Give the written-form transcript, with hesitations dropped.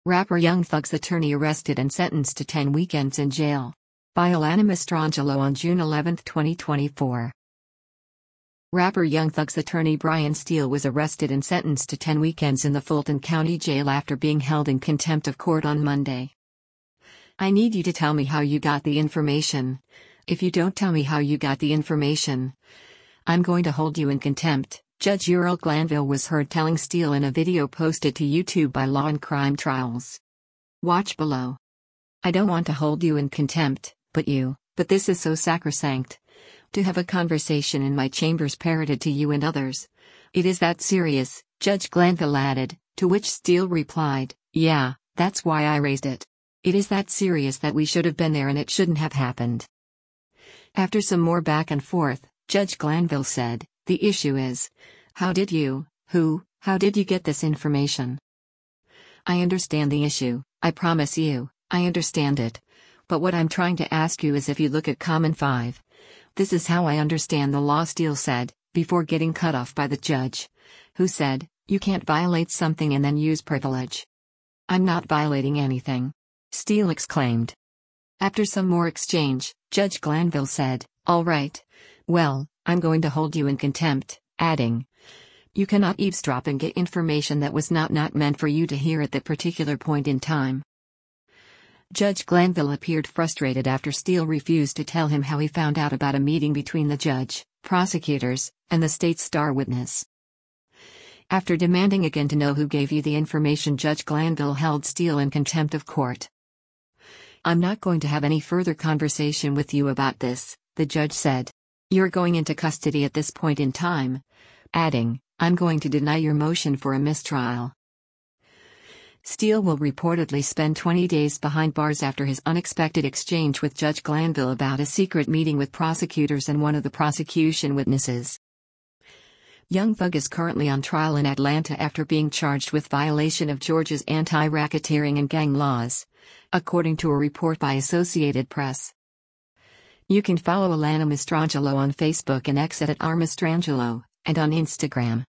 Rapper Young Thug's attorney arrested and sentenced to 10 weekends in jail. By Alana Mastrangelo on June 11, 2024. Rapper Young Thug's attorney Brian Steele was arrested and sentenced to 10 weekends in the Fulton County Jail after being held in contempt of court on Monday. I need you to tell me how you got the information. If you don't tell me how you got the information, I'm going to hold you in contempt, Judge Earl Glanville was heard telling Steele in a video posted to YouTube by Law and Crime Trials. Watch below. I don't want to hold you in contempt, but this is so sacrosanct. To have a conversation in my chambers parroted to you and others. It is that serious, Judge Glanville added, to which Steele replied, yeah, that's why I raised it. It is that serious that we should have been there and it shouldn't have happened. After some more back and forth, Judge Glanville said, the issue is, how did you get this information? I understand the issue, I promise you, I understand it. But what I'm trying to ask you is if you look at Common 5. This is how I understand the law, Steele said, before getting cut off by the judge, who said, you can't violate something and then use privilege. I'm not violating anything, Steele exclaimed. After some more exchange, Judge Glanville said, all right, well, I'm going to hold you in contempt, adding, you cannot eavesdrop and get information that was not meant for you to hear at that particular point in time. Judge Glanville appeared frustrated after Steele refused to tell him how he found out about a meeting between the judge, prosecutors, and the state's star witness. After demanding again to know who gave you the information, Judge Glanville held Steele in contempt of court. I'm not going to have any further conversation with you about this, the judge said. You're going into custody at this point in time, adding, I'm going to deny your motion for a mistrial. Steele will reportedly spend 20 days behind bars after his unexpected exchange with Judge Glanville about a secret meeting with prosecutors and one of the prosecution witnesses. Young Thug is currently on trial in Atlanta after being charged with violation of Georgia's anti-racketeering and gang laws, according to a report by Associated Press. You can follow Alana Mastrangelo on Facebook and X at @rmastrangelo, and on Instagram.